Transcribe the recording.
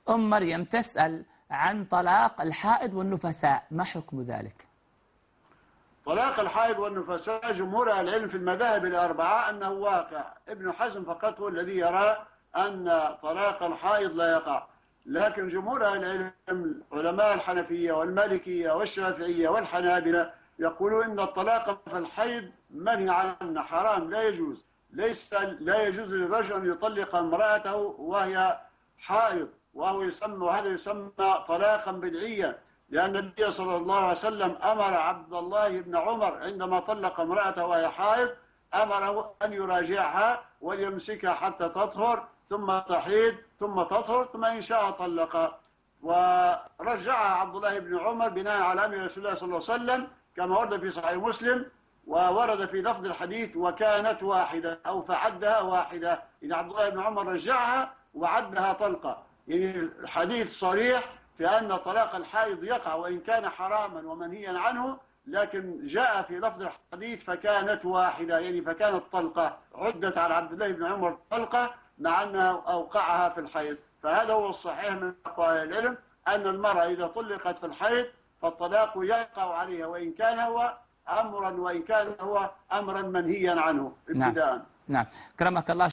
أم مريم تسأل عن طلاق الحائض والنفساء، ما حكم ذلك؟ طلاق الحائض والنفساء جمهور العلم في المذاهب الأربعة أنه واقع. ابن حزم فقط هو الذي يرى أن طلاق الحائض لا يقع، لكن جمهور العلم علماء الحنفية والمالكية والشافعية والحنابلة يقولون إن الطلاق في الحيض منهي عنه، حرام، لا يجوز. لا يجوز للرجل أن يطلق امرأته وهي حائض، وهذا يسمى طلاقا بدعيا، لأن النبي صلى الله عليه وسلم أمر عبد الله بن عمر عندما طلق امرأته وهي حائض، أمره أن يراجعها وليمسكها حتى تطهر ثم تحيض ثم تطهر ثم إن شاء طلقها. ورجعها عبد الله بن عمر بناء على أمر رسول الله صلى الله عليه وسلم كما ورد في صحيح مسلم، وورد في لفظ الحديث وكانت واحدة أو فعدها واحدة، يعني عبد الله بن عمر رجعها وعدها طلقة. يعني الحديث صريح في أن طلاق الحائض يقع وإن كان حراما ومنهيا عنه، لكن جاء في لفظ الحديث فكانت واحدة، يعني فكانت طلقة، عدت على عبد الله بن عمر طلقة مع أنه أوقعها في الحيض. فهذا هو الصحيح من أقوال العلم، أن المرأة إذا طلقت في الحيض فالطلاق يقع عليها وإن كان هو أمرا منهيا عنه ابتداء. نعم. كرمك الله.